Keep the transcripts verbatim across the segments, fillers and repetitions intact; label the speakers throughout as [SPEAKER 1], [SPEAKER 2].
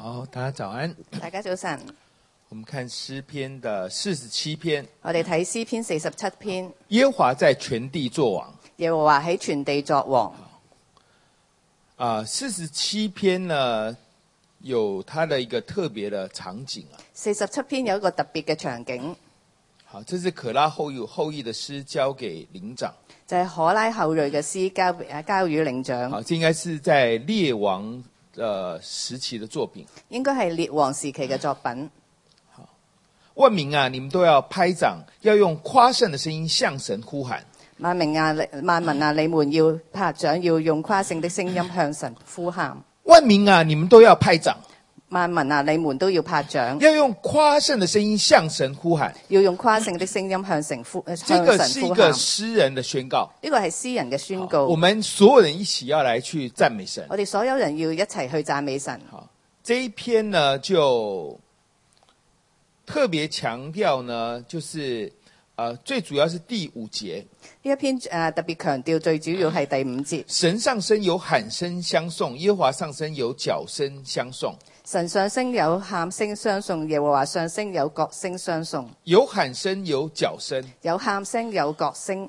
[SPEAKER 1] 好，大家早安。
[SPEAKER 2] 大家早晨。
[SPEAKER 1] 我們看詩篇的四十七篇。
[SPEAKER 2] 我哋睇詩篇四十七篇。
[SPEAKER 1] 耶和華在全地作王。
[SPEAKER 2] 耶和華喺全地作王。
[SPEAKER 1] 啊，四十七篇呢，有它的一個特別的場景啊。
[SPEAKER 2] 四十七篇有一個特別嘅場景。
[SPEAKER 1] 好，這是可拉後裔後裔的詩交給領長。
[SPEAKER 2] 就係、是、可拉後裔嘅詩交交予領長。
[SPEAKER 1] 好，這應該是在列王呃時期的作品。
[SPEAKER 2] 應該係列王時期嘅作品。
[SPEAKER 1] 好，萬民啊，你們都要拍掌，要用誇勝的聲音向神呼喊。
[SPEAKER 2] 萬民啊，萬民啊，你們要拍掌，要用誇勝的聲音向神呼喊。
[SPEAKER 1] 萬民啊，你們都要拍掌。
[SPEAKER 2] 萬民啊，你們都要拍掌，
[SPEAKER 1] 要用誇勝的聲音向神呼喊。
[SPEAKER 2] 要用誇勝的聲音向神呼向神呼喊。
[SPEAKER 1] 這個是一個詩人的宣告。
[SPEAKER 2] 呢個係詩人嘅宣告。
[SPEAKER 1] 我們所有人一起要來去讚美神。
[SPEAKER 2] 我哋所有人要一齊去讚美神。
[SPEAKER 1] 好，這一篇呢就特別強調呢，就是呃最主要是第五節。
[SPEAKER 2] 呢一篇誒、呃、特別強調，最主要係第五節。
[SPEAKER 1] 神上升有喊聲相送，耶和華上升有角聲相送。
[SPEAKER 2] 神上升有喊聲相送，耶和華上升有角聲相送。
[SPEAKER 1] 有喊聲有角聲，
[SPEAKER 2] 有喊聲有角聲。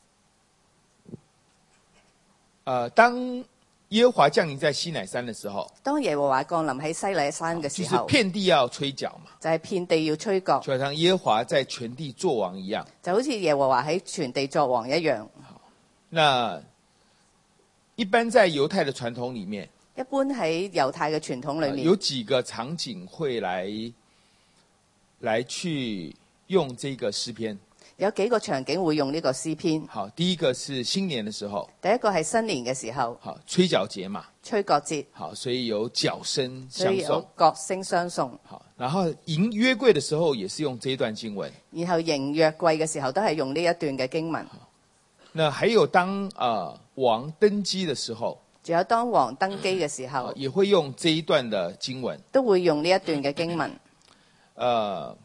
[SPEAKER 1] 呃，當耶和華降臨在西乃山的時候，
[SPEAKER 2] 當耶和華降臨喺西乃山嘅時候，
[SPEAKER 1] 就是遍地要吹角嘛，
[SPEAKER 2] 就係、是、遍地要吹角，
[SPEAKER 1] 就好像耶和華在全地作王一樣，
[SPEAKER 2] 就好似耶和華喺全地作王一樣。
[SPEAKER 1] 那一般在猶太的傳統裡面，
[SPEAKER 2] 一般喺猶太嘅傳統裏面、
[SPEAKER 1] 呃，有幾個場景會來來去用這個詩篇。
[SPEAKER 2] 有幾個場景會用呢個詩篇。
[SPEAKER 1] 好，第一個是新年的時候，
[SPEAKER 2] 第一個係新年嘅時候，
[SPEAKER 1] 好，吹角節嘛，
[SPEAKER 2] 吹角節，
[SPEAKER 1] 好，所以有角聲
[SPEAKER 2] 所以有
[SPEAKER 1] 相送，
[SPEAKER 2] 角聲相送。
[SPEAKER 1] 好，然後迎約櫃的時候也是用這一段經文，
[SPEAKER 2] 然後迎約櫃嘅時候都係用呢一段嘅經文。
[SPEAKER 1] 那還有當呃王登基的時候，
[SPEAKER 2] 仲有當王登基嘅時候，
[SPEAKER 1] 也會用這一段的經文，
[SPEAKER 2] 都會用呢一段嘅經文。
[SPEAKER 1] 呃，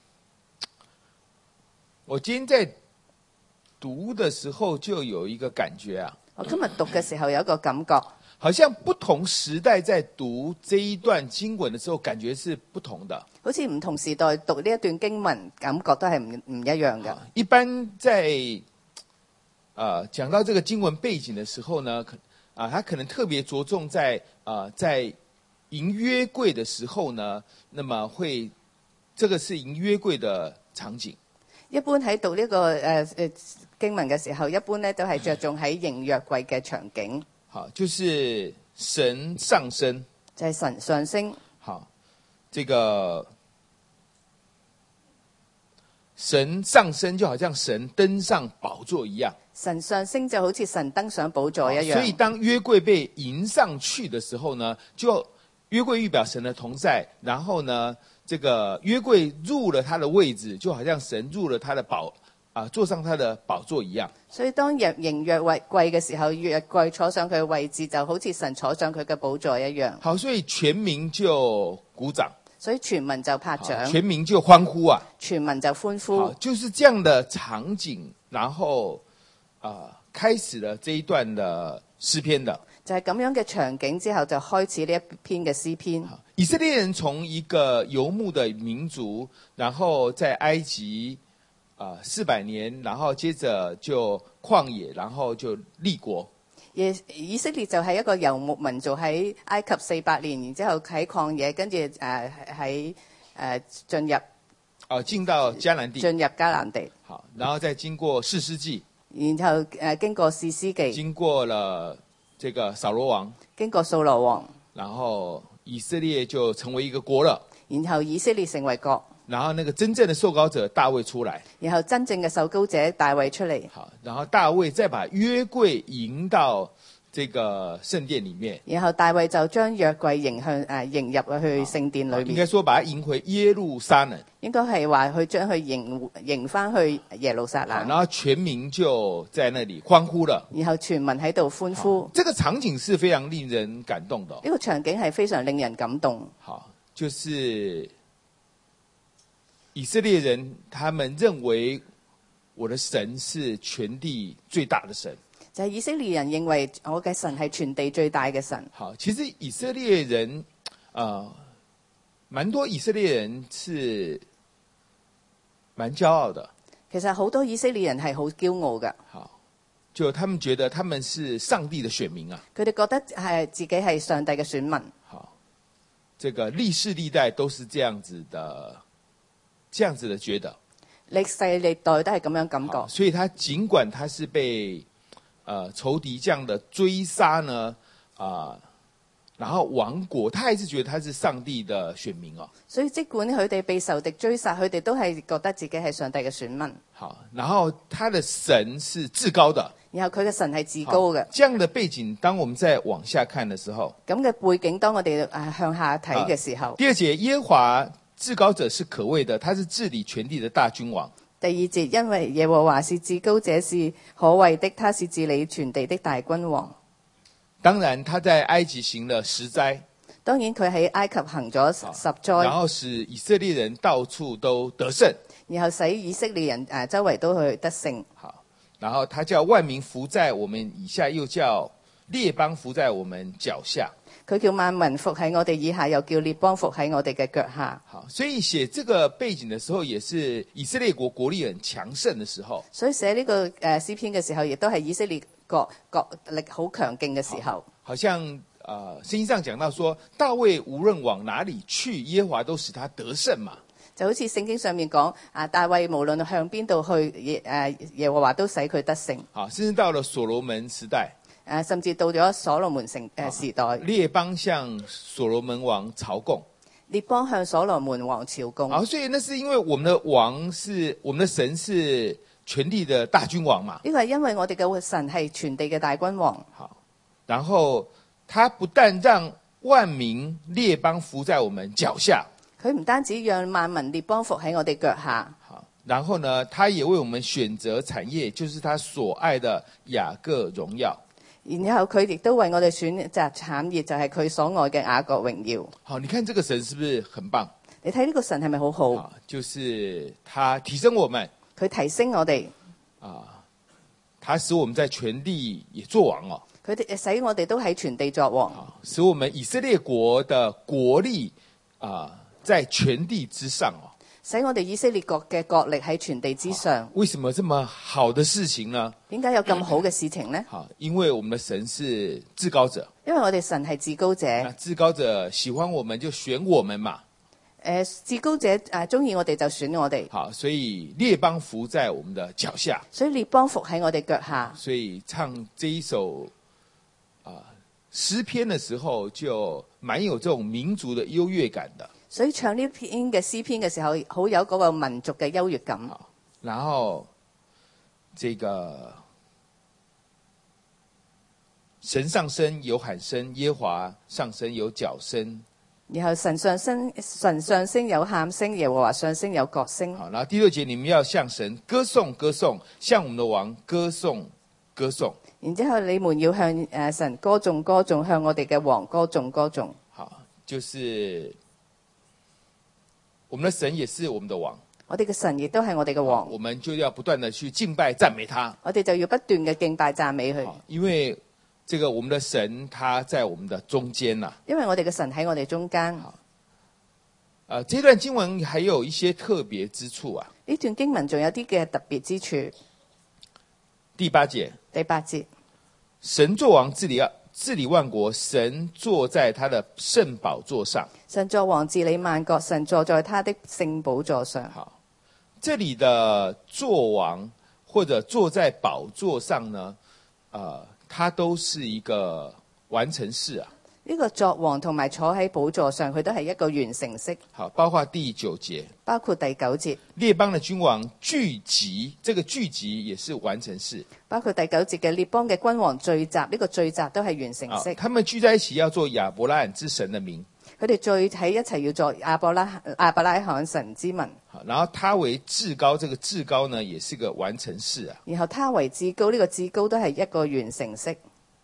[SPEAKER 1] 我今天在讀的時候就有一個感覺啊，
[SPEAKER 2] 我今日讀嘅時候有一個感覺，
[SPEAKER 1] 好像不同時代在讀這一段經文的時候，感覺是不同的。
[SPEAKER 2] 好似唔同時代讀呢一段經文，感覺都係唔唔一樣嘅。
[SPEAKER 1] 一般在呃講到這個經文背景的時候呢，可啊，他可能特別着重在啊、呃，在迎約櫃的時候呢，那麼會，這個是迎約櫃的場景。
[SPEAKER 2] 一般喺讀呢、這個誒誒、呃、經文嘅時候，一般咧都係着重喺迎約櫃嘅場景。
[SPEAKER 1] 好，就是神上升，
[SPEAKER 2] 就係、是、神上升。
[SPEAKER 1] 好，這個神上升就好像神登上寶座一樣。
[SPEAKER 2] 神上升就好似神登上寶座一樣。
[SPEAKER 1] 所以當約櫃被迎上去的時候呢，就約櫃預表神的同在，然後呢，這個約櫃入了他的位置，就好像神入了他的寶啊，坐上他的寶座一樣。
[SPEAKER 2] 所以當入迎約櫃嘅時候，約櫃坐上佢嘅位置，就好似神坐上佢嘅寶座一樣。
[SPEAKER 1] 好，所以全民就鼓掌，
[SPEAKER 2] 所以全民就拍掌，
[SPEAKER 1] 全民就歡呼啊，
[SPEAKER 2] 全民就歡呼。
[SPEAKER 1] 好，就是這樣的場景，然後啊、呃，開始了這一段的詩篇的。
[SPEAKER 2] 就係、是、咁樣嘅場景之後，就開始呢一篇嘅詩篇。
[SPEAKER 1] 以色列人從一個游牧的民族，然後在埃及啊四百年，然後接着就曠野，然後就立國。
[SPEAKER 2] 以以色列就係一個游牧民族，喺埃及四百年，然之後喺曠野，跟住誒喺誒進入
[SPEAKER 1] 啊進到迦南地，
[SPEAKER 2] 進入迦南地。
[SPEAKER 1] 好，然後再經過士師記，
[SPEAKER 2] 然後誒、呃、經過士師記，
[SPEAKER 1] 經過了這個掃羅王，
[SPEAKER 2] 經過掃羅王，
[SPEAKER 1] 然後以色列就成為一個國了。
[SPEAKER 2] 然後以色列成為國，
[SPEAKER 1] 然後那個真正的受膏者大衛出來，
[SPEAKER 2] 然後真正嘅受膏者大衛出嚟。
[SPEAKER 1] 好，然後大衛再把約櫃迎到這個聖殿裏面，
[SPEAKER 2] 然後大衛就將約櫃迎向誒、呃、迎入去聖殿裏面。
[SPEAKER 1] 應該說把它迎回耶路撒冷，
[SPEAKER 2] 應該係話去將佢迎迎翻去耶路撒冷。
[SPEAKER 1] 然後全民就在那裡歡呼了。
[SPEAKER 2] 然後全民喺度歡呼。
[SPEAKER 1] 這個場景是非常令人感動的。
[SPEAKER 2] 呢、這個場景係非常令人感動。
[SPEAKER 1] 好，就是以色列人，他們認為我的神是全地最大的神。
[SPEAKER 2] 就係、是、以色列人認為我嘅神係全地最大嘅神。
[SPEAKER 1] 好，其實以色列人，啊、呃， 蠻多以色列人是蠻驕傲的。
[SPEAKER 2] 其實好多以色列人係好驕傲嘅，
[SPEAKER 1] 好，就他們覺得他們是上帝的選民啊。
[SPEAKER 2] 佢哋覺得係自己係上帝嘅選民。
[SPEAKER 1] 好，這個歷世歷代都是這樣子的，這樣子的覺得。
[SPEAKER 2] 歷世歷代都係咁樣感覺。
[SPEAKER 1] 所以他儘管他是被呃仇敵這樣的追殺呢，啊、呃，然後亡國，他還是覺得他是上帝的選民哦。
[SPEAKER 2] 所以，儘管佢哋被仇敵追殺，佢哋都係覺得自己係上帝嘅選民。
[SPEAKER 1] 好，然後他的神是至高的，
[SPEAKER 2] 然後佢嘅神係至高嘅。
[SPEAKER 1] 這樣的背景，當我們再往下看的時候，
[SPEAKER 2] 咁嘅背景，當我哋誒向下睇嘅時候，
[SPEAKER 1] 第二節，耶和華至高者是可畏的，他是治理全地的大君王。
[SPEAKER 2] 第二節，因為耶和華是至高者，是可畏的，他是治理全地的大君王。
[SPEAKER 1] 當然，他在埃及行了十災。
[SPEAKER 2] 當然，佢喺埃及行咗十災，
[SPEAKER 1] 然後使以色列人到處都得勝，
[SPEAKER 2] 然後使以色列人誒周圍都去得勝。
[SPEAKER 1] 好，然後他叫萬民伏在我們以下，又叫列邦伏在我們腳下。
[SPEAKER 2] 佢叫萬民伏喺我哋以下，又叫列邦伏喺我哋嘅腳下。
[SPEAKER 1] 好，所以寫這個背景的時候，也是以色列國國力很強盛的時候。
[SPEAKER 2] 所以寫呢個誒詩篇嘅時候，亦都係以色列國國力好強勁嘅時候。
[SPEAKER 1] 好，好像呃聖經上講到說，大衛無論往哪裏去，耶和華都使他得勝嘛。
[SPEAKER 2] 就好似聖經上面講，啊大衛無論向邊度去，耶誒耶和華都使佢得勝。
[SPEAKER 1] 好，甚至到了所羅門時代。
[SPEAKER 2] 誒，甚至到咗所羅門城誒時代，
[SPEAKER 1] 列邦向所羅門王朝貢，
[SPEAKER 2] 列邦向所羅門王朝貢。
[SPEAKER 1] 好，所以那是因為我們的王是我們的神是全地的大君王嘛。
[SPEAKER 2] 呢個係因為我哋嘅神係全地嘅大君王。
[SPEAKER 1] 好，然後他不但讓萬民列邦伏在我們腳下，
[SPEAKER 2] 佢唔單止讓萬民列邦伏喺我哋腳下。
[SPEAKER 1] 好，然後呢，他也為我們選擇產業，就是他所愛的雅各榮耀。
[SPEAKER 2] 然後佢亦都為我哋選擇產業，就係佢所愛嘅雅各榮耀。
[SPEAKER 1] 好，你看這個神是不是很棒？
[SPEAKER 2] 你睇呢個神係咪好好？
[SPEAKER 1] 好，就是他提升我們，
[SPEAKER 2] 佢提升我哋，
[SPEAKER 1] 啊，他使我們在全地也作王哦。
[SPEAKER 2] 佢哋使我哋都喺全地作王，
[SPEAKER 1] 好，使我們以色列國的國力啊，在全地之上哦。
[SPEAKER 2] 使我哋以色列國嘅國力喺全地之上。
[SPEAKER 1] 為什麼這麼好的事情呢？
[SPEAKER 2] 點解有咁好嘅事情呢？
[SPEAKER 1] 好，因為我們的神是至高者。
[SPEAKER 2] 因為我哋神係至高者。
[SPEAKER 1] 那至高者喜歡我們就選我們嘛。
[SPEAKER 2] 誒，至高者誒中意我哋就選我哋。
[SPEAKER 1] 好，所以列邦伏在我們的腳下。
[SPEAKER 2] 所以列邦伏喺我哋腳下。
[SPEAKER 1] 所以唱這一首啊、呃、詩篇的時候，就蠻有這種民族的優越感的。
[SPEAKER 2] 所以唱呢篇嘅詩篇嘅時候，好有嗰個民族嘅優越感。
[SPEAKER 1] 然後，這個神上升有喊聲，耶和華上升有角聲。
[SPEAKER 2] 然後神上升，神上升有喊聲，耶和華上升有角聲。
[SPEAKER 1] 好，然後第六節，你們要向神歌頌歌頌，向我們的王歌頌歌頌。
[SPEAKER 2] 然之後你們要向誒神歌頌歌頌，向我哋嘅王歌頌歌頌。
[SPEAKER 1] 好，就是。我們的神也是我們的王，
[SPEAKER 2] 我哋嘅神亦都係我哋嘅王，
[SPEAKER 1] 我們就要不斷的去敬拜讚美他。
[SPEAKER 2] 我哋就要不斷嘅敬拜讚美佢，
[SPEAKER 1] 因為這個我們的神他在我們的中間啦。
[SPEAKER 2] 因為我哋嘅神喺我哋中間。
[SPEAKER 1] 啊，這段經文還有一些特別之處啊。
[SPEAKER 2] 呢段經文仲有啲嘅特別之處。
[SPEAKER 1] 第八節，
[SPEAKER 2] 第八節，
[SPEAKER 1] 神作王治理治理萬國，神坐在他的聖寶座上。
[SPEAKER 2] 神作王治理萬國，神坐在他的聖寶座上。
[SPEAKER 1] 好，這裡的作王或者坐在寶座上呢，呃，它都是一個完成式啊。
[SPEAKER 2] 呢個作王同埋坐喺寶座上，佢都係一個完成式。
[SPEAKER 1] 好，包括第九節，
[SPEAKER 2] 包括第九節，
[SPEAKER 1] 列邦的君王聚集，這個聚集也是完成式。
[SPEAKER 2] 包括第九節嘅列邦嘅君王聚集，呢個聚集都係完成式。
[SPEAKER 1] 他們聚在一起要做亞伯拉罕之神的名。
[SPEAKER 2] 佢哋聚喺一齊要做亞伯拉亞伯拉罕神之民。
[SPEAKER 1] 好，然後他為至高，這個至高呢，也是個完成式啊。
[SPEAKER 2] 然後他為至高，呢個至高都係一個完成式。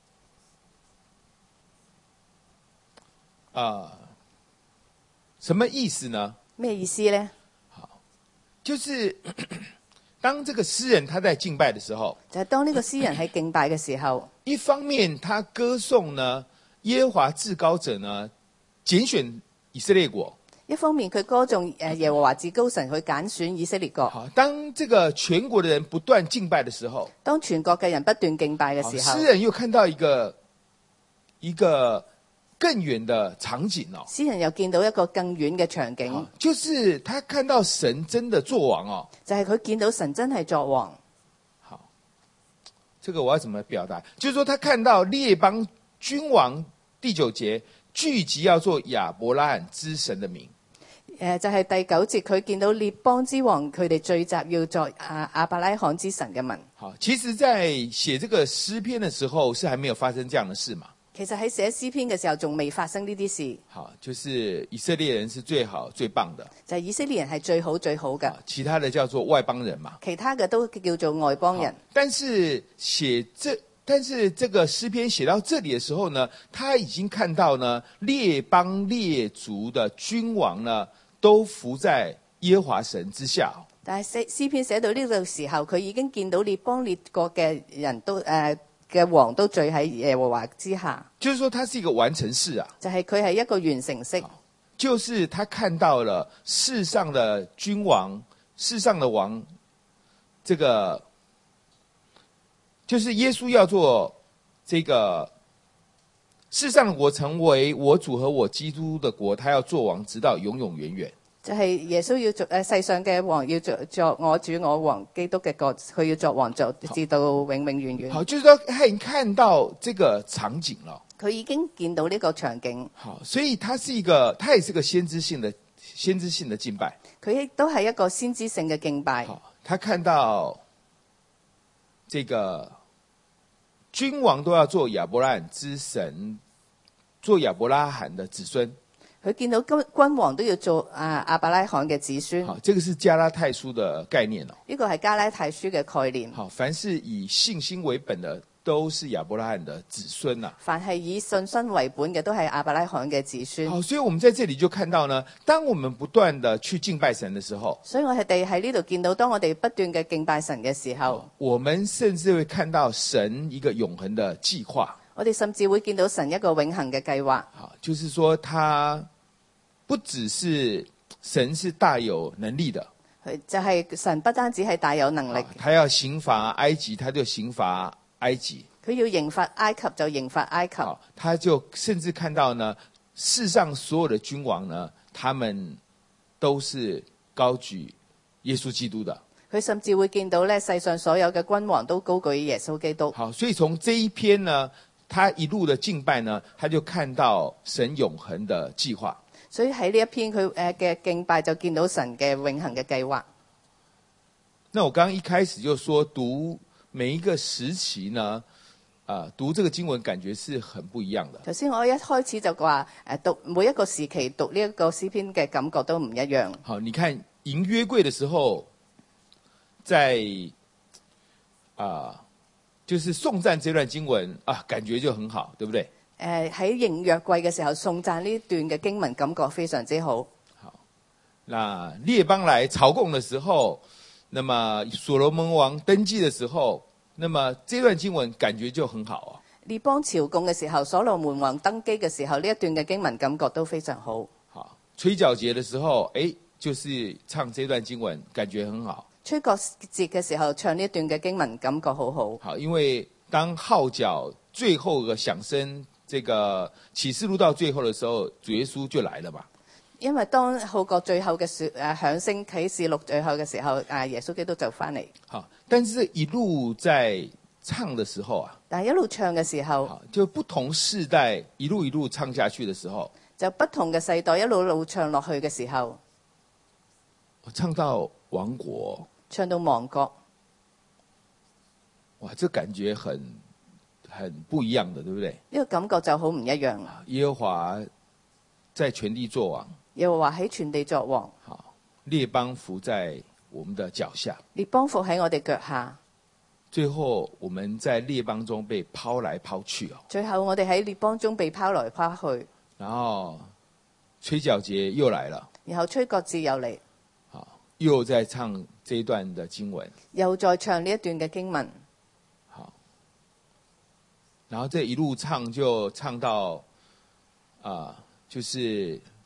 [SPEAKER 1] 啊、呃，什麼意思呢？
[SPEAKER 2] 咩意思呢？
[SPEAKER 1] 好，就是咳咳當這個詩人他在敬拜的時候，
[SPEAKER 2] 就係、是、當呢個詩人喺敬拜嘅時候，
[SPEAKER 1] 一方面他歌頌呢耶和華至高者呢揀選以色列國，
[SPEAKER 2] 一方面佢歌頌誒耶和華至高神去揀選以色列國。
[SPEAKER 1] 好，當這個全國的人不斷敬拜的時候，
[SPEAKER 2] 當全國嘅人不斷敬拜嘅時候，
[SPEAKER 1] 詩人又看到一個一個更遠的場景哦。
[SPEAKER 2] 詩人又見到一個更遠嘅場景，
[SPEAKER 1] 就是他看到神真的作王哦，
[SPEAKER 2] 就係佢見到神真係作王。
[SPEAKER 1] 好，這個我要怎麼表達？就是說他看到列邦君王第九節聚集要做亞伯拉罕之神的名。
[SPEAKER 2] 誒就係、是、第九節，佢見到列邦之王佢哋聚集要作亞亞伯拉罕之神嘅民。
[SPEAKER 1] 好，其實在寫這個詩篇的時候，是還沒有發生這樣的事嘛？
[SPEAKER 2] 其實喺寫詩篇嘅時候，仲未發生呢啲事。
[SPEAKER 1] 好，就是以色列人是最好最棒的，
[SPEAKER 2] 就係、是、以色列人係最好最好嘅，
[SPEAKER 1] 其他的叫做外邦人嘛。
[SPEAKER 2] 其他嘅都叫做外邦人。
[SPEAKER 1] 但是寫這，但是這個詩篇寫到這裡的時候呢，他已經看到呢列邦列族的君王呢，都服在耶和華神之下。
[SPEAKER 2] 但係詩篇寫到呢個時候，佢已經見到列邦列國嘅人都誒嘅王都聚喺耶和華之下。
[SPEAKER 1] 就是說，它是一個完成式啊。
[SPEAKER 2] 就係佢係一個完成式。
[SPEAKER 1] 就是他看到了世上的君王，世上的王，這個就是耶穌要做這個世上的國成為我主和我基督的國，他要做王直到永永遠遠。
[SPEAKER 2] 就係、是、耶穌要做誒世上嘅王，要做作我主我王基督嘅國，佢要作王做直到永永遠遠。
[SPEAKER 1] 好，就是說他已經看到這個場景了。
[SPEAKER 2] 佢已經見到呢個場景。
[SPEAKER 1] 好，所以他是一個，他也是個先知性的先知性的敬拜。
[SPEAKER 2] 佢亦都係一個先知性嘅敬拜。
[SPEAKER 1] 好，他看到這個君王都要做亞伯拉罕之神，做亞伯拉罕的子孫。
[SPEAKER 2] 佢見到君君王都要做啊亞伯拉罕嘅子孫。
[SPEAKER 1] 好，這個是加拉太書的概念哦。
[SPEAKER 2] 呢個係加拉太書嘅概念。
[SPEAKER 1] 好，凡是以信心為本的，都是亞伯拉罕的子孫啊。
[SPEAKER 2] 凡係以信心為本嘅，都係亞伯拉罕嘅子孫。
[SPEAKER 1] 好，所以我們在這裡就看到呢，當我們不斷的去敬拜神的時候，
[SPEAKER 2] 所以我哋喺呢度見到，當我哋不斷嘅敬拜神嘅時候，
[SPEAKER 1] 我們甚至會看到神一個永恆的計劃。
[SPEAKER 2] 我哋甚至會見到神一個永恆嘅計劃。
[SPEAKER 1] 好，就是說他不只是神是大有能力的，
[SPEAKER 2] 就係、是、神不單止係大有能力，
[SPEAKER 1] 他要刑罰埃及，他就刑罰埃及。
[SPEAKER 2] 佢要刑罰埃及就刑罰埃及。
[SPEAKER 1] 他就甚至看到呢，世上所有的君王呢，他們都是高舉耶穌基督的。
[SPEAKER 2] 佢甚至會見到咧，世上所有嘅君王都高舉耶穌基督。
[SPEAKER 1] 好，所以從這一篇呢，他一路的敬拜呢，他就看到神永恆的計劃。
[SPEAKER 2] 所以喺呢一篇佢誒嘅敬拜就見到神嘅永恆嘅計劃。
[SPEAKER 1] 那我剛剛一開始就說，讀每一個時期呢，啊、呃，讀這個經文感覺是很不一樣的。
[SPEAKER 2] 頭先我一開始就話誒讀每一個時期讀呢一個詩篇嘅感覺都唔一樣。
[SPEAKER 1] 好，你看迎約櫃的時候，在啊、呃，就是頌讚這段經文啊，感覺就很好，對不對？
[SPEAKER 2] 誒喺迎約櫃嘅時候頌讚呢段嘅經文，感覺非常之好。
[SPEAKER 1] 好，那列邦來朝貢的時候，那麼所羅門王登基的時候，那麼這段經文感覺就很好啊。
[SPEAKER 2] 列邦朝貢嘅時候，所羅門王登基嘅時候，呢一段嘅經文感覺都非常好。
[SPEAKER 1] 好，吹角節的時候，誒，就是唱這段經文，感覺很好。
[SPEAKER 2] 吹角節嘅時候唱呢一段嘅經文，感覺好好。
[SPEAKER 1] 好，因為當號角最後嘅響聲。這個啟示錄到最後的時候，主耶穌就來了嘛。
[SPEAKER 2] 因為當號角最後嘅誒響聲，啟示錄最後嘅時候，誒耶穌基督就翻嚟。
[SPEAKER 1] 好，但是一路在唱的時候啊，
[SPEAKER 2] 但係一路唱嘅時候，
[SPEAKER 1] 就不同世代一路一路唱下去的時候，
[SPEAKER 2] 就不同嘅世代一路一路唱落去嘅時候，
[SPEAKER 1] 唱到亡國，
[SPEAKER 2] 唱到亡國，
[SPEAKER 1] 哇，這感覺很。很不一樣的，對不對？
[SPEAKER 2] 呢個感覺就好唔一樣。
[SPEAKER 1] 耶和華在全地作王，
[SPEAKER 2] 耶和華喺全地作王。
[SPEAKER 1] 好，列邦服在我們的腳下，
[SPEAKER 2] 列邦服喺我哋腳下。
[SPEAKER 1] 最後我們在列邦中被拋來拋去哦。
[SPEAKER 2] 最後我哋喺列邦中被拋來拋去。
[SPEAKER 1] 然後吹角節又來了，
[SPEAKER 2] 然後吹角節又嚟，
[SPEAKER 1] 好，又在唱這一段的經文，
[SPEAKER 2] 又再唱呢一段嘅經文。
[SPEAKER 1] 然後這一路唱就唱到，啊、呃，就是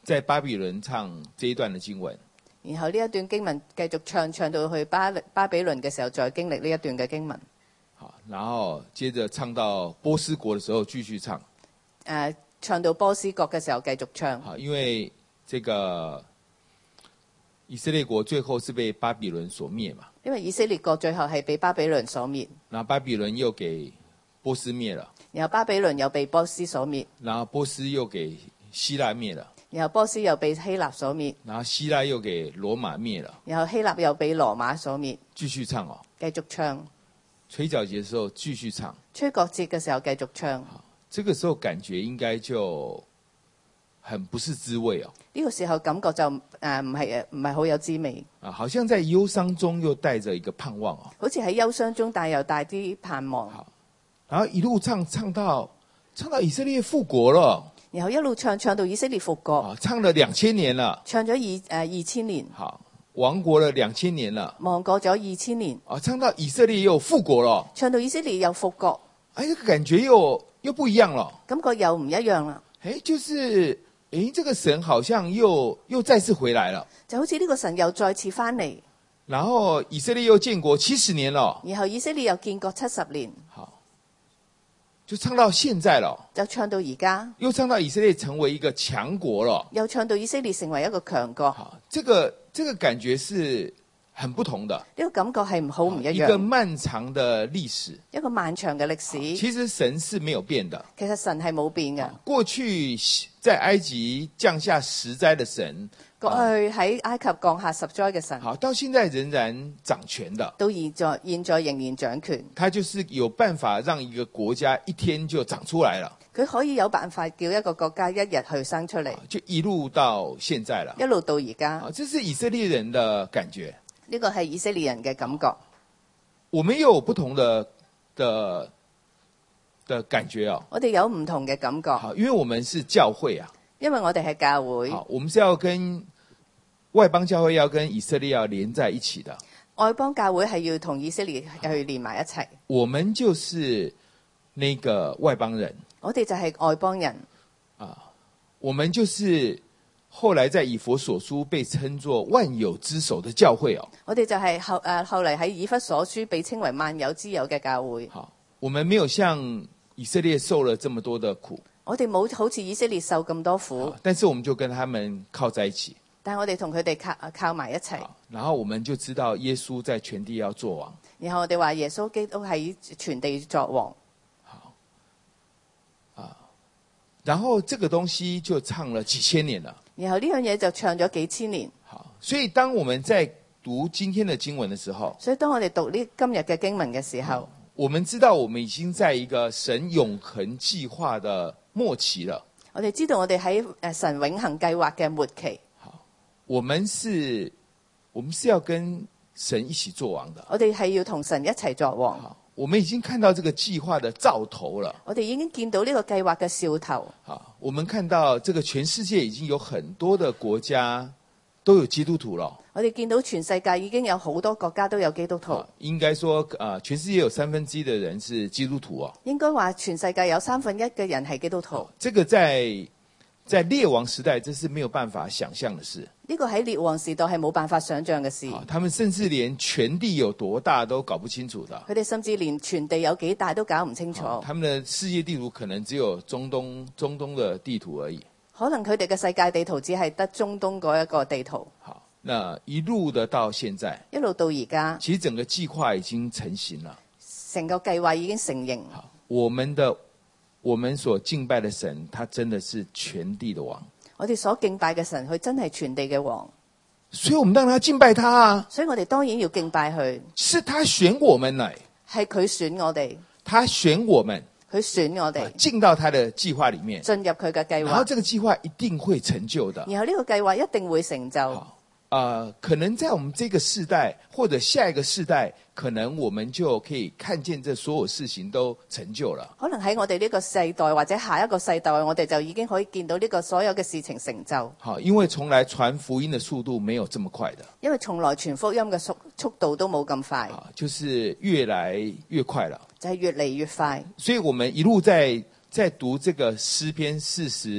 [SPEAKER 1] 在巴比倫唱這一段的經文。
[SPEAKER 2] 然後呢一段經文繼續唱，唱到去巴巴比倫嘅時候，再經歷呢一段嘅經文。
[SPEAKER 1] 好，然後接着唱到波斯國的時候繼續唱。
[SPEAKER 2] 誒，唱到波斯國嘅時候繼續唱。
[SPEAKER 1] 好，因為這個以色列國最後是被巴比倫所滅嘛。
[SPEAKER 2] 因為以色列國最後係被巴比倫所滅。
[SPEAKER 1] 然後巴比倫又給波斯滅了。
[SPEAKER 2] 然後巴比倫又被波斯所滅。
[SPEAKER 1] 然後波斯又給希臘滅了。
[SPEAKER 2] 然後波斯又被希臘所滅。
[SPEAKER 1] 然後希臘又給羅馬滅了。
[SPEAKER 2] 然後希臘又被羅馬所滅。
[SPEAKER 1] 繼續唱哦。
[SPEAKER 2] 繼續唱。
[SPEAKER 1] 吹角節的時候繼續唱。
[SPEAKER 2] 吹角節嘅時候繼續唱。
[SPEAKER 1] 好，這個時候感覺應該就很不是滋味哦。
[SPEAKER 2] 呢個時候感覺就誒唔係唔係好有滋味。
[SPEAKER 1] 啊，好像在憂傷中又帶着一個盼望哦。
[SPEAKER 2] 好似喺憂傷中，但又帶啲盼望。
[SPEAKER 1] 好，然後一路唱唱到唱到以色列復國了。
[SPEAKER 2] 然後一路唱唱到以色列復國。
[SPEAKER 1] 啊，唱了兩千年了。
[SPEAKER 2] 唱咗二誒二千年。
[SPEAKER 1] 好，亡國了兩千年了。
[SPEAKER 2] 亡國咗二千年。
[SPEAKER 1] 啊，唱到以色列又復國了。
[SPEAKER 2] 唱到以色列又復國。
[SPEAKER 1] 哎，這個感覺又又不一樣了。
[SPEAKER 2] 感覺又唔一樣啦。
[SPEAKER 1] 哎，就是哎，這個神好像又又再次回來了。
[SPEAKER 2] 就好似呢個神又再次翻嚟。
[SPEAKER 1] 然後以色列又建國七十年了。
[SPEAKER 2] 然後以色列又建國七十年。
[SPEAKER 1] 好。就唱到現在了，
[SPEAKER 2] 就唱到而家，
[SPEAKER 1] 又唱到以色列成為一個強國了，
[SPEAKER 2] 又唱到以色列成為一個強國。
[SPEAKER 1] 好，這個這個感覺是很不同的。
[SPEAKER 2] 呢個感覺係好唔一樣。
[SPEAKER 1] 一個漫長的歷史，
[SPEAKER 2] 一個漫長嘅歷史。
[SPEAKER 1] 其實神是沒有變的。
[SPEAKER 2] 其實神係冇變嘅。
[SPEAKER 1] 過去在埃及降下十災的神，
[SPEAKER 2] 過去喺埃及降下十災嘅神，
[SPEAKER 1] 好，到現在仍然掌權的。
[SPEAKER 2] 到現在現在仍然掌權。
[SPEAKER 1] 他就是有辦法讓一個國家一天就長出來了。
[SPEAKER 2] 佢可以有辦法叫一個國家一日去生出嚟，
[SPEAKER 1] 就一路到現在了。
[SPEAKER 2] 一路到而家。
[SPEAKER 1] 這是以色列人的感覺。
[SPEAKER 2] 呢個係以色列人嘅感覺。
[SPEAKER 1] 我們有不同的的的感覺哦。
[SPEAKER 2] 我哋有唔同嘅感覺。
[SPEAKER 1] 好，因為我們是教會啊。
[SPEAKER 2] 因為我哋係教會。
[SPEAKER 1] 好，我們是要跟外邦教會要跟以色列要連在一起的。
[SPEAKER 2] 外邦教會係要同以色列去連埋一齊。
[SPEAKER 1] 我們就是那個外邦人。
[SPEAKER 2] 我哋就係外邦人。
[SPEAKER 1] 啊，我們就是後來在以弗所書被稱作萬有之首的教會哦。
[SPEAKER 2] 我哋就係後誒後嚟喺以弗所書被稱為萬有之友嘅教會。
[SPEAKER 1] 好，我們沒有像以色列受了這麼多的苦。
[SPEAKER 2] 我哋冇好似以色列受咁多苦。
[SPEAKER 1] 但是我們就跟他們靠在一起。
[SPEAKER 2] 但係我哋同佢哋靠靠埋一齊。
[SPEAKER 1] 然後我們就知道耶穌在全地要作王。
[SPEAKER 2] 然後我哋話耶穌基督喺全地作王。
[SPEAKER 1] 好，啊，然後這個東西就唱了幾千年了。
[SPEAKER 2] 然後呢樣嘢就唱咗幾千年。
[SPEAKER 1] 好，所以當我們在讀今天的經文的時候，
[SPEAKER 2] 所以當我哋讀呢今日嘅經文嘅時候，
[SPEAKER 1] 我們知道我們已經在一個神永恆計劃的末期了。
[SPEAKER 2] 我哋知道我哋喺誒神永恆計劃嘅末期。
[SPEAKER 1] 好，我們是，我們是要跟神一起作王的。
[SPEAKER 2] 我哋係要同神一齊作王。
[SPEAKER 1] 好，我們已經看到這個計劃的兆頭了。
[SPEAKER 2] 我哋已經見到呢個計劃嘅兆頭。
[SPEAKER 1] 好，我們看到這個全世界已經有很多的國家都有基督徒了。
[SPEAKER 2] 我哋見到全世界已經有好多國家都有基督徒。
[SPEAKER 1] 應該說，啊、呃，全世界有三分之一的人是基督徒哦。
[SPEAKER 2] 應該話全世界有三分一嘅人係基督徒。
[SPEAKER 1] 這個在在列王時代，這是沒有辦法想象的事。
[SPEAKER 2] 呢個喺列王時代係冇辦法想象嘅事。
[SPEAKER 1] 他們甚至連全地有多大都搞不清楚的。
[SPEAKER 2] 佢哋甚至連全地有幾大都搞唔清楚。
[SPEAKER 1] 他們的世界地圖可能只有中東中東的地圖而已。
[SPEAKER 2] 可能佢哋嘅世界地圖只係得中東嗰一個地圖。
[SPEAKER 1] 好，那一路的到現在，
[SPEAKER 2] 一路到而家，
[SPEAKER 1] 其實整個計劃已經成型了。
[SPEAKER 2] 成個計劃已經成型。
[SPEAKER 1] 好，我們的我們所敬拜的神，他真的是全地的王。
[SPEAKER 2] 我哋所敬拜嘅神，佢真係全地嘅王。
[SPEAKER 1] 所以我們當然要敬拜他啊。
[SPEAKER 2] 所以我哋當然要敬拜佢。
[SPEAKER 1] 是他選我們來，
[SPEAKER 2] 係佢選我哋。
[SPEAKER 1] 他選我們，
[SPEAKER 2] 佢選我哋
[SPEAKER 1] 進到他的計劃裡面，
[SPEAKER 2] 進入佢嘅計劃。
[SPEAKER 1] 然後這個計劃一定會成就的。
[SPEAKER 2] 然後呢個計劃一定會成就。
[SPEAKER 1] 啊、呃，可能在我們這個世代或者下一個世代，可能我們就可以看見這所有事情都成就了。
[SPEAKER 2] 可能喺我哋呢個世代或者下一個世代，我哋就已經可以見到呢個所有嘅事情成就。
[SPEAKER 1] 好，因為從來傳福音的速度沒有這麼快的。
[SPEAKER 2] 因為從來傳福音嘅速速度都冇咁快。
[SPEAKER 1] 啊，就是越來越快了。
[SPEAKER 2] 就係越嚟越快。
[SPEAKER 1] 所以我們一路在在讀這個詩篇四十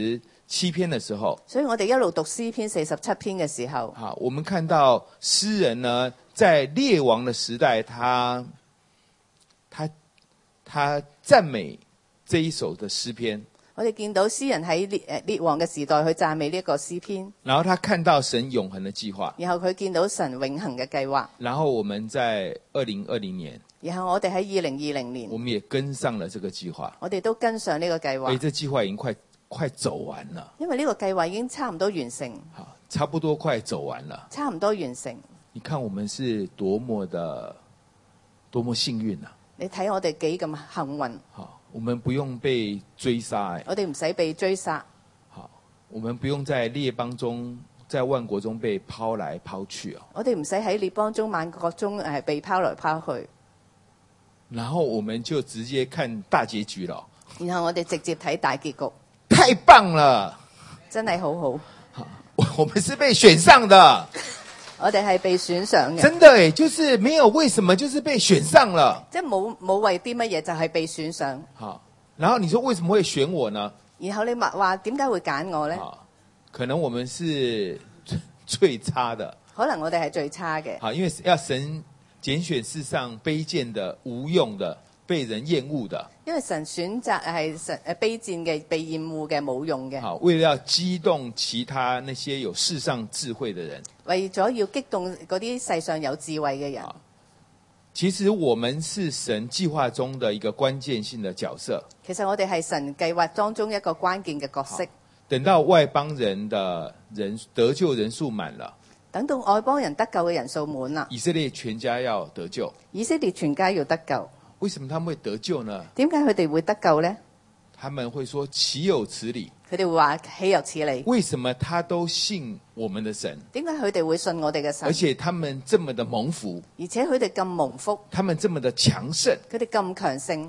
[SPEAKER 1] 七篇的時候，
[SPEAKER 2] 所以我哋一路讀詩篇四十七篇嘅時候，
[SPEAKER 1] 好，我們看到詩人呢，在列王的時代，他他他讚美這一首的詩篇。
[SPEAKER 2] 我哋見到詩人喺列誒列王嘅時代去讚美呢一個詩篇，
[SPEAKER 1] 然後他看到神永恆的計劃，
[SPEAKER 2] 然後佢見到神永恆嘅計劃，
[SPEAKER 1] 然後我們在二零二零年，
[SPEAKER 2] 然後我哋喺二零二零年，
[SPEAKER 1] 我們也跟上了這個計劃。
[SPEAKER 2] 我哋都跟上呢個計劃。
[SPEAKER 1] 誒，這計劃已經快快走完了，
[SPEAKER 2] 因為呢個計劃已經差唔多完成，
[SPEAKER 1] 好，差不多快走完了。
[SPEAKER 2] 差唔多完成。
[SPEAKER 1] 你看我們是多麼的多麼幸運啊！
[SPEAKER 2] 你睇我哋幾咁幸運，
[SPEAKER 1] 好，我們不用被追殺，
[SPEAKER 2] 我哋唔使被追殺，
[SPEAKER 1] 好，我們不用在列邦中，在萬國中被拋來拋去啊。
[SPEAKER 2] 我哋唔使喺列邦中、萬國中誒被拋來拋去，
[SPEAKER 1] 然後我們就直接看大結局了。
[SPEAKER 2] 然後我哋直接睇大結局，
[SPEAKER 1] 太棒了！
[SPEAKER 2] 真係好好。
[SPEAKER 1] 我我們是被選上的。
[SPEAKER 2] 我哋係被選上嘅，
[SPEAKER 1] 真的誒，就是沒有為什麼，就是被選上了。
[SPEAKER 2] 即係冇冇為啲乜嘢，就係被選上。
[SPEAKER 1] 好，然後你說為什麼會選我呢？
[SPEAKER 2] 然後你話話點解會揀我呢？
[SPEAKER 1] 好，可能我們是最差的。
[SPEAKER 2] 可能我哋係最差嘅。
[SPEAKER 1] 好，因為要神揀選世上卑賤的、無用的、被人厭惡的。
[SPEAKER 2] 因為神選擇係神誒卑賤嘅、被厭惡嘅、冇用嘅。
[SPEAKER 1] 好，為了要激動其他那些有世上智慧的人，
[SPEAKER 2] 為咗要激動嗰啲世上有智慧嘅人。
[SPEAKER 1] 其實我們是神計劃中的一個關鍵性的角色。
[SPEAKER 2] 其實我哋係神計劃當中一個關鍵嘅角色。
[SPEAKER 1] 等到外邦人的人得救人數滿了，
[SPEAKER 2] 等到外邦人得救嘅人數滿啦，
[SPEAKER 1] 以色列全家要得救。
[SPEAKER 2] 以色列全家要得救。
[SPEAKER 1] 為什麼他們會得救呢？
[SPEAKER 2] 點解佢哋會得救呢？
[SPEAKER 1] 他們會說豈有此理？
[SPEAKER 2] 佢哋會話豈有此理？
[SPEAKER 1] 為什麼他都信我們的神？
[SPEAKER 2] 點解佢哋會信我哋嘅神？
[SPEAKER 1] 而且他們這麼的蒙福，
[SPEAKER 2] 而且佢哋咁蒙福，
[SPEAKER 1] 他們這麼的強盛，
[SPEAKER 2] 佢哋咁強盛。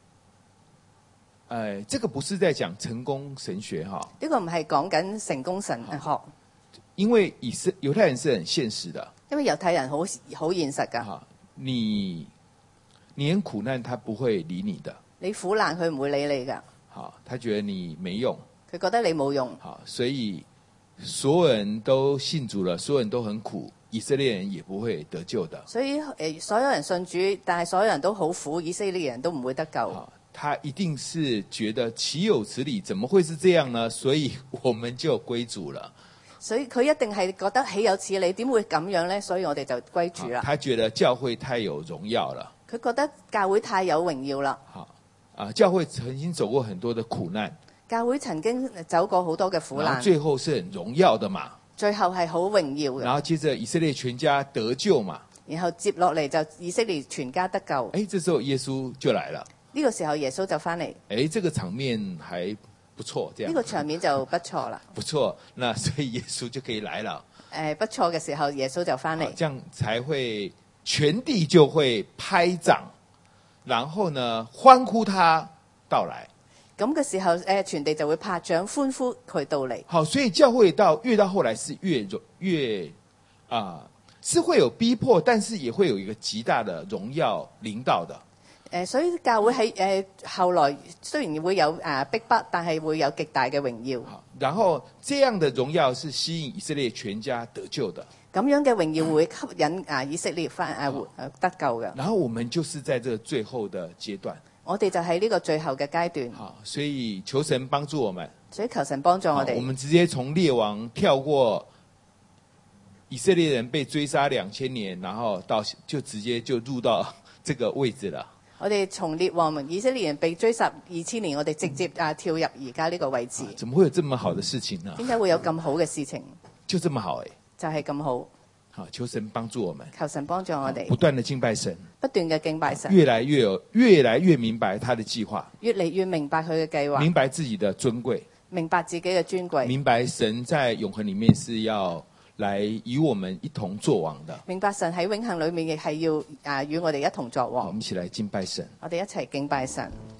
[SPEAKER 1] 哎，這個不是在講成功神學哈，
[SPEAKER 2] 呢個唔係講緊成功神學，
[SPEAKER 1] 因為以色猶太人是很現實的，
[SPEAKER 2] 因為猶太人好好現實㗎。
[SPEAKER 1] 哈，你你很苦難，他不會理你的。
[SPEAKER 2] 你苦難佢唔會理你㗎，
[SPEAKER 1] 好，他覺得你沒用，
[SPEAKER 2] 佢覺得你冇用。
[SPEAKER 1] 好，所以所有人都信主了，所有人都很苦，以色列人也不會得救的。
[SPEAKER 2] 所以誒，所有人信主，但係所有人都好苦，以色列人都唔會得救。
[SPEAKER 1] 好，他一定是覺得豈有此理，怎麼會是這樣呢？所以我們就歸主了。
[SPEAKER 2] 所以佢一定係覺得豈有此理，點會咁樣呢？所以我哋就歸主啦。
[SPEAKER 1] 他覺得教會太有榮耀了，
[SPEAKER 2] 佢覺得教會太有榮耀啦。
[SPEAKER 1] 好啊，教會曾經走過很多的苦難，
[SPEAKER 2] 教會曾經走過好多嘅苦難，
[SPEAKER 1] 最後是很榮耀的嘛。
[SPEAKER 2] 最後係好榮耀嘅。
[SPEAKER 1] 然後接着以色列全家得救嘛。
[SPEAKER 2] 然後接落嚟就以色列全家得救。
[SPEAKER 1] 誒，這時候耶穌就來了。
[SPEAKER 2] 呢個時候耶穌就翻嚟。
[SPEAKER 1] 誒，這個場面還不錯，這樣。
[SPEAKER 2] 呢個場面就不錯啦。
[SPEAKER 1] 不錯，那所以耶穌就可以來了。
[SPEAKER 2] 誒，不錯嘅時候，耶穌就翻嚟。
[SPEAKER 1] 這樣才會全地就會拍掌，然後呢歡呼他到來。
[SPEAKER 2] 咁嘅時候，誒，全地就會拍掌歡呼佢到嚟。
[SPEAKER 1] 好，所以教會到越到後來是越越啊、呃，是會有逼迫，但是也會有一個極大的榮耀臨到的。
[SPEAKER 2] 誒，所以教會喺誒後來雖然會有誒逼迫，但係會有極大嘅榮耀。
[SPEAKER 1] 然後這樣的榮耀是吸引以色列全家得救的。
[SPEAKER 2] 咁樣嘅榮耀會吸引啊以色列翻誒得救嘅。
[SPEAKER 1] 然後我們就是在這最後的階段。
[SPEAKER 2] 我哋就喺呢個最後嘅階段。
[SPEAKER 1] 好，所以求神幫助我們。
[SPEAKER 2] 所以求神幫助我哋。
[SPEAKER 1] 我們直接從列王跳過以色列人被追殺兩千年，然後到就直接就入到這個位置了。
[SPEAKER 2] 我哋從列王以色列人被追殺二千年，我哋直接啊跳入而家呢個位置。
[SPEAKER 1] 怎麼會有這麼好的事情呢？
[SPEAKER 2] 點解會有咁好嘅事情？
[SPEAKER 1] 就這麼好誒，
[SPEAKER 2] 就係咁好。
[SPEAKER 1] 好，求神幫助我們。
[SPEAKER 2] 求神幫助我哋。
[SPEAKER 1] 不斷的敬拜神。
[SPEAKER 2] 不斷嘅敬拜神。
[SPEAKER 1] 越來越有，越來越明白他的計劃。
[SPEAKER 2] 越嚟越明白佢嘅計劃。
[SPEAKER 1] 明白自己的尊貴。
[SPEAKER 2] 明白自己嘅尊貴。
[SPEAKER 1] 明白神在永恆裡面是要來與我們一同作王的。
[SPEAKER 2] 明白神喺永恆裡面亦係要啊與我哋一同作王。
[SPEAKER 1] 我們一起來敬拜神。
[SPEAKER 2] 我哋一齊敬拜神。